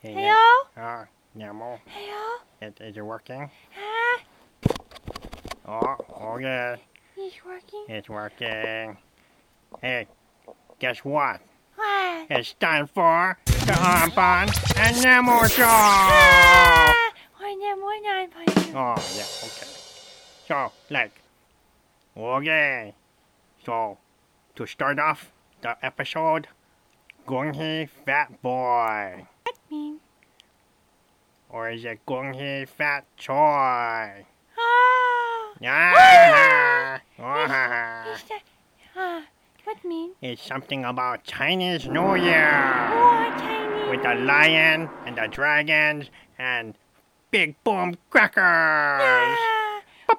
Hello? Nemo, Hello? is it working? Ah, Oh, okay, he's working. it's working. Hey, guess what? What? It's time for the Armband and Nemo Show! Ah! Why not? Why not? Oh, yeah, okay. So, okay. So, to start off the episode, Gung Hee Fat Boy. What mean? Or is it Gung Hee Fat Choi? Ah! Yeah. Is that? What mean? It's something about Chinese New Year. Oh, Chinese. With the lion and the dragons and big boom crackers. Ah!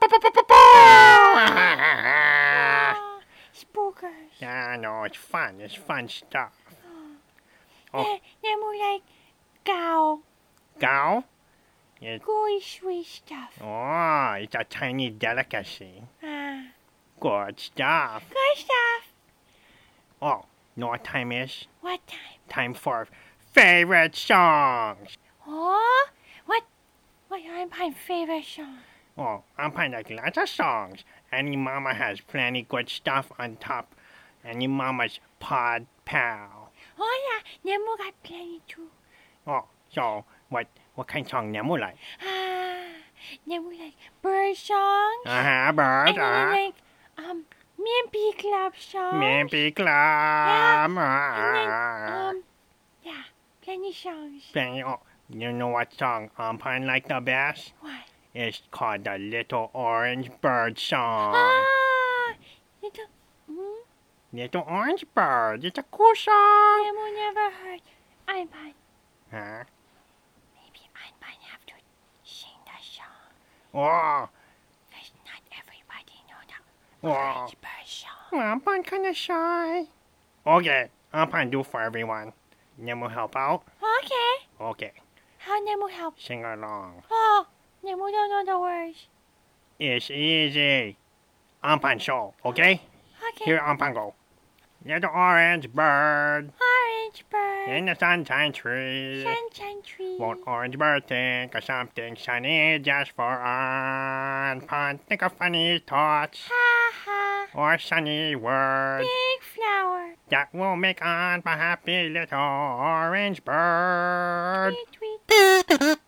Ah, Spookers. yeah, no, it's fun. It's fun stuff. Oh. Yeah, they're more like gao. Gao? It, Gooey sweet stuff. oh, it's a Chinese delicacy. Ah. Good stuff. Good stuff. Oh, know what time is? What time? Time for favorite songs. Oh? What are my favorite song? Oh, I'm playing like lots of songs. Any mama has plenty good stuff on top. Any mama's pod pal. Oh yeah, Nemo got plenty too. Oh, so what kind of song Nemo like? Nemo like bird songs. Bird, And then like Mimpy Club songs. Mimpy Club. And then yeah, plenty songs. Oh, you know what song I'm playing like the best? What? It's called the Little Orange Bird song. Little Little Orange Bird. It's a cool song. Nemo never heard Ivan. Huh? Maybe Ivan have to sing that song. Oh, Because not everybody know the oh. Orange Bird song. Well, I'm kind of shy. Okay, I'm gonna do for everyone. Nemo help out? Okay. Okay, How Nemo help? sing along. Oh, Nemo don't know the words. It's easy. Ampan show, okay? Okay. Here Ampan go. Little orange bird Orange bird. in the sunshine tree. Sunshine tree. Won't orange bird think of something sunny just for Ampan? Think of funny thoughts Ha ha. or sunny words Big flower. that will make Ampan a happy little orange bird. Tweet tweet.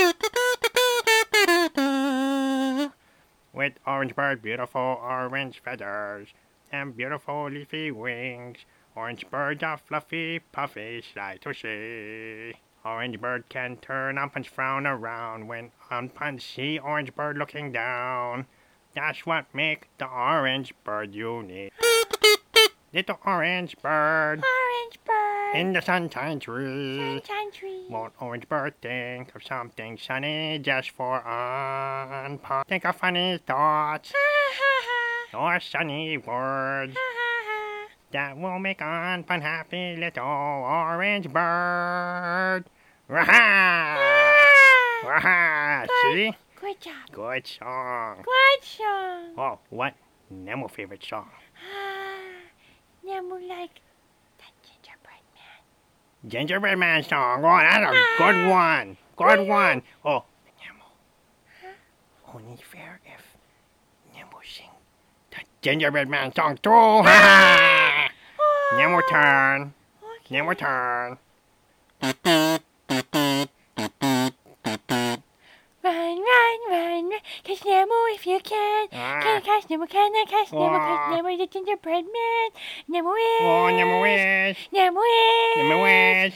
With orange bird, beautiful orange feathers and beautiful leafy wings. Orange bird, a fluffy, puffy sight to see. Orange bird can turn Ampan's frown around when Ampan see orange bird looking down. That's what makes the orange bird unique. Little orange bird Orange bird. in the sunshine tree. Sunshine tree. Won't orange bird think of something sunny just for Ampan? Think of funny thoughts Ha ha ha. or sunny words Ha ha ha. that will make Ampan happy little orange bird. Raha! Raha! See? Good job. Good song. Good song. Oh, what Nemo favorite song? Nemo like that gingerbread man. Gingerbread Man song. Oh, that's a good one. Good one. Oh, Nemo. Only fair if Nemo sing the Gingerbread Man song too. Nemo turn. Okay. Nemo turn. Run, run, run, catch Nemo if you can. Can I catch Nemo? Can I catch Nemo? Catch Nemo the gingerbread man. Nemo is. Oh, Nemo is. Nemo is. Nemo is.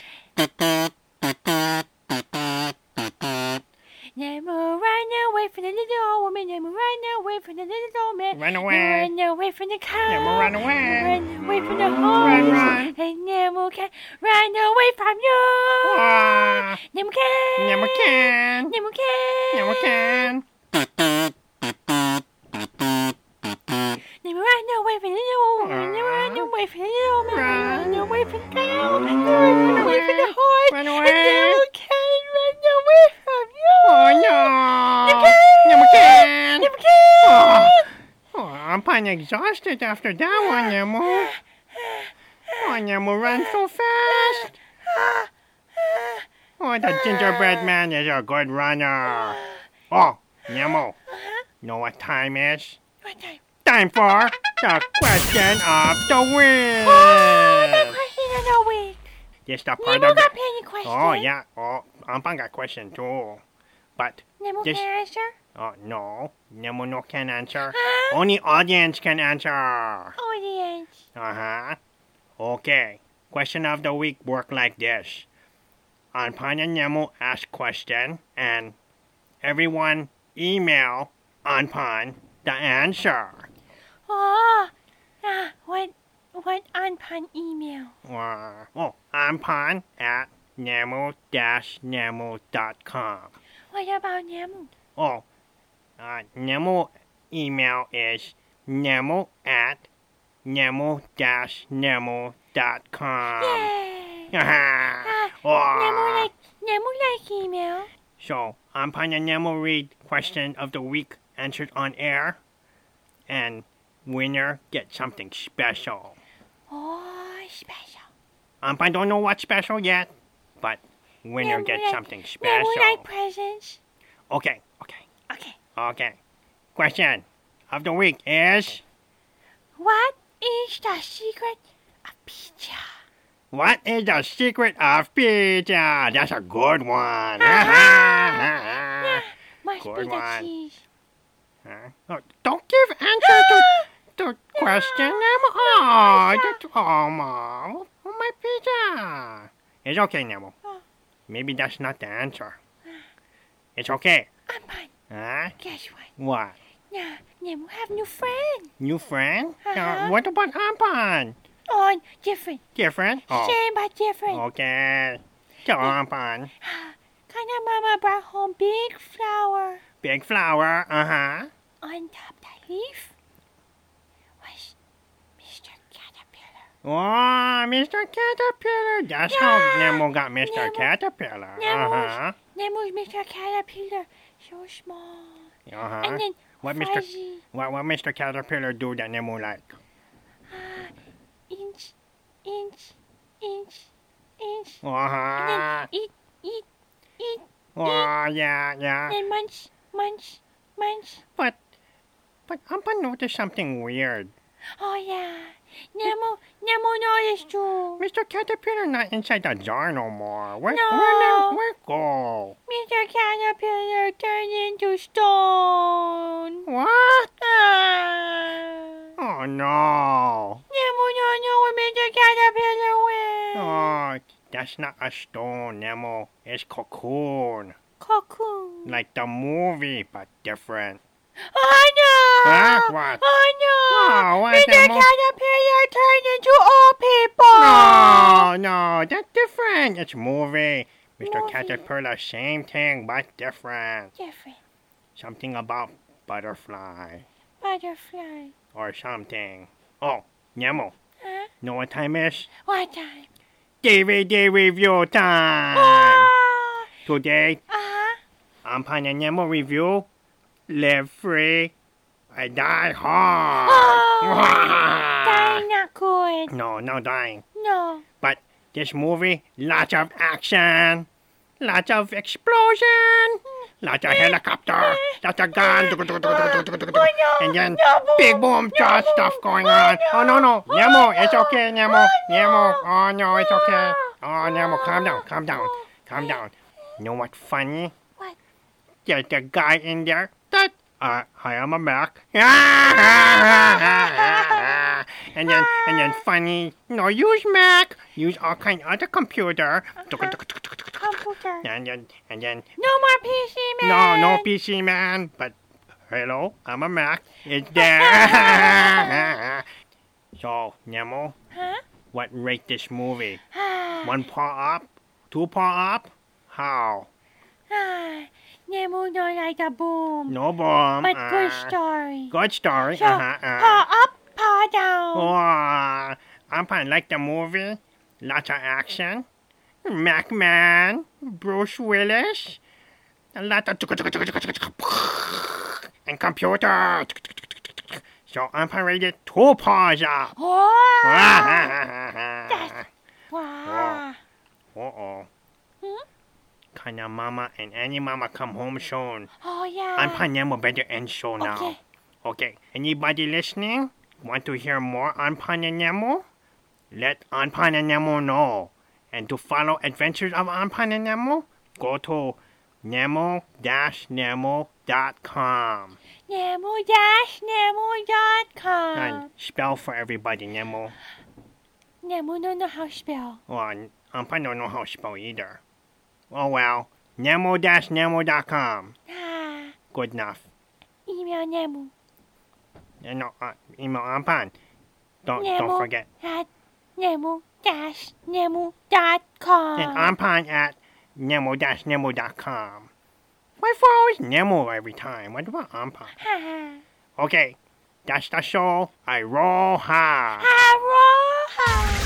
Nemo run away from the little old woman. Nemo run away from the little old man. Run away. Nemo run away from the cow. Nemo run away. Run away from the horse. Run, run. And Nemo can run away from you. Ah, Nemo can. Nemo can. Nemo can. Nemo can. Nemo run away from the little old woman. Nemo run away from the little old man. Run. Run away from the cow. Run away from the horse. Run And away. Nemo can run away from you. Oh, no. Nemo can. Nemo can. Oh, I'm kind of exhausted after that one, Nemo. Oh, Nemo run so fast. Oh, Oh, the gingerbread man is a good runner. Oh, Nemo, know what time is? What time? Time for the question of the week. Oh, the question of the week. This the part Nemo of the... got plenty questions. Oh, yeah. Oh, Ampan got question too. But, Nemo this... can answer? Oh, no. Nemo no can answer. Huh? Only audience can answer. Audience. Uh-huh. Okay. Question of the week work like this. Anpan and Nemo ask question, and everyone email Anpan the answer. Oh, what Anpan email? Anpan at nemo-nemo.com. What about Nemo? Nemo email is nemo at nemo-nemo.com. Yay! Oh. Nemo like email. So, Anpan and Nemo read question of the week answered on air, and winner gets something special. Oh, special. Anpan don't know what's special yet, but winner Nemo gets like- something special. Nemo like presents. Okay. Okay. Question of the week is, What is the secret of pizza? what is the secret of pizza? That's a good one. Yeah, must Good be the one. cheese. Oh, don't give answer to the question. Mom. Oh, my pizza. It's okay, Nemo. Oh. Maybe that's not the answer. It's okay. Anpan, Huh? guess what? What? Nah, Nemo have new friend. New friend? Uh-huh. What about Ampan? Oh, different. Different? Oh, Same but different. okay. So Ampan. Kinda mama brought home big flower. Big flower, uh-huh. On top the leaf was Mr. Caterpillar. Oh, Mr. Caterpillar. That's how Nemo got Mr. Caterpillar. Nemo's Mr. Caterpillar. So small. Uh-huh. And then What fuzzy. What Mr. Caterpillar do that Nemo like? Inch. And Uh-huh. then eat. Oh, yeah. And munch. But Ampan noticed something weird. Oh yeah. Nemo noticed too. Mr. Caterpillar not inside the jar no more. Where go? Mr. Caterpillar turned into stone. What? Ah. Oh, no. Nemo don't know where Mr. Caterpillar went. Oh, that's not a stone, Nemo. It's cocoon. Cocoon. Like the movie, but different. Oh no! Huh? What? Oh no! Oh, what, Mr. Nemo? Caterpillar turned into old people. No, that's different. It's movie. Mr. Movie. Caterpillar, same thing, but different. Different. Something about butterfly Butterfly. or something. Oh, Nemo, Huh? know what time is? What time? DVD review time. Oh! Today, Uh-huh. Ampan and Nemo review Live Free, I Die Hard. Oh! Dying not good. No, no dying. No. But this movie, lots of action, lots of explosion, lots of helicopter, lots of gun, and then big boom, just stuff going on. Oh, no. Nemo, it's okay, Nemo. Oh, no, it's okay. Oh, Nemo, calm down. You know what's funny? What? There's a guy in there that, I am a Mac. And then funny, no, use Mac, use all kind of other computer. Computer. And then, No more PC man. no PC man, but hello, I'm a Mac. It's there. So, Nemo, Huh? what rate this movie? Ah. 1 paw up? 2 paw up? How? Nemo don't like a boom. No bomb. But good story. Good story. So, paw up, paw down. Oh, I like the movie. Lots of action. Mac-Man, Bruce Willis, a lot of and computer. So I'm rated 2 paws up. Oh! Wow. Uh-oh. Anpana Mama and Annie Mama come home soon. Oh, yeah. Anpana Nemo better end show now. Okay. Okay. Anybody listening? Want to hear more Anpana Nemo? Let Anpana Nemo know. And to follow Adventures of Anpana Nemo, go to nemo-nemo.com. Nemo-nemo.com. And spell for everybody, Nemo. Nemo don't know how to spell. Well, Anpana don't know how to spell either. Oh well. Nemo-nemo.com. Ah, Good enough. email Nemo. No, email Anpan. Don't forget. At nemo-nemo.com. And Anpan at nemo-nemo.com. Why for always Nemo every time? What about Anpan? Ha. Okay, that's the show. I roll high. Aloha.